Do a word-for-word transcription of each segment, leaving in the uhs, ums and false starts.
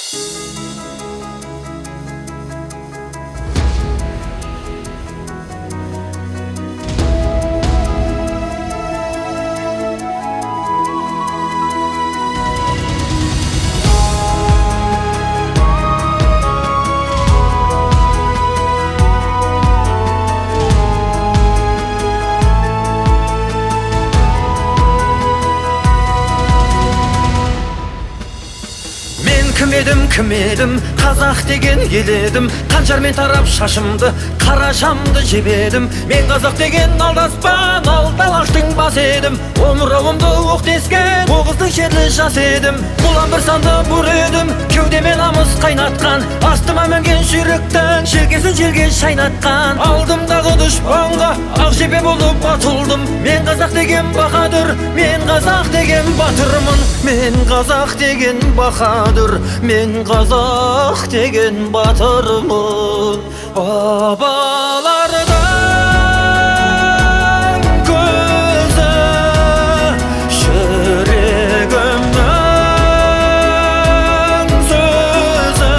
Кім едім, кім едім, қазақ деген ел едім. Қаншармен тарап шашымды, қара шамды жебедім. Мен қазақ деген алдаспан, алталаштың бас едім. Омырауымды оқ тескен, оғыздың шерлі жас едім. Бұлан бір санды бұр едім, кеудемен намыс қайнатқан. Астыма мінген жүйріктің, желкесін желге шайнатқан. Алдымдағы дұшпанға ақ жебе болып атылдым. Мен қазақ деген баһадүр, мен қазақ деген батырмын. Мен қазақ деген баһадүр, мен қазақ деген батырмын. Бабалардың көзі жүрегімнің сөзі,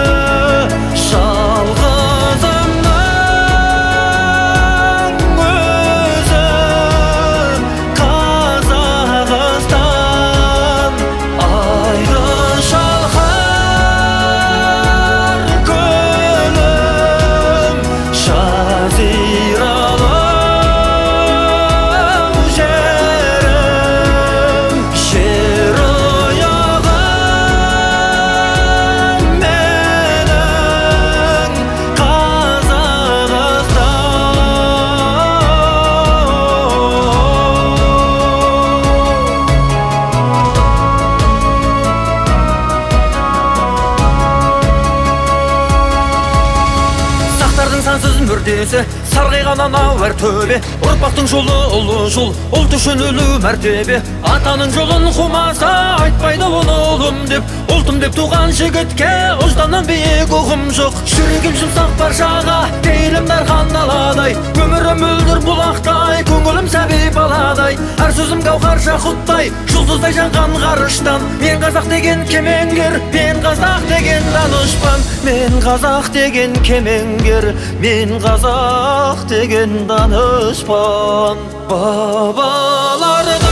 жалғызымның өзі. Қазақстан айды шалқар көлім, жазиралы жерім, жер аяғым менің Сақтардың сансыз мүрдесі, сарғайған анау әр төбе. Ұрпақтың жолы ұлы жол, ұлт үшін өлу мәртебе. Атаның жолын қумаса, айтпайды оны ұлым деп. Ұлтым деп туған жігітке ұжданнан биік ұғым жоқ. Жүрегім жұмсақ паршаға, пейілім дархан аладай. Өмірім мөлдір бұлақтай, көңілім сәби баладай. Әр сөзім гауһар жақұттай, жұлдыздай жанған ғарыштан. Мен қазақ деген кемеңгер, мен қазақ деген данышпан. Мен қазақ деген кемеңгер, мен қазақ деген данышпан. Бабалардың